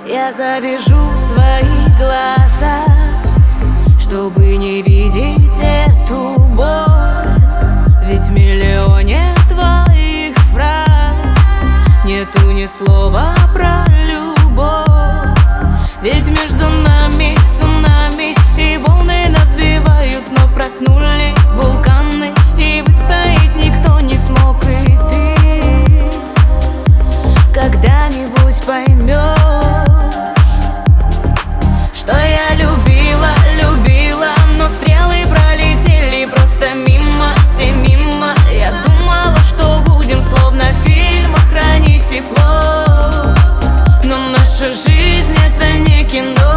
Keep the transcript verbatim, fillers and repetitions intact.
Я завяжу свои глаза, чтобы не видеть эту боль. Ведь в миллионе твоих фраз нету ни слова про любовь. Ведь между нами цунами, и волны нас сбивают с ног. Проснулись вулканы, и выстоять никто не смог. И ты когда-нибудь поймешь, что я любила, любила, но стрелы пролетели просто мимо, все мимо. Я думала, что будем словно в фильмах хранить тепло, но наша жизнь — это не кино.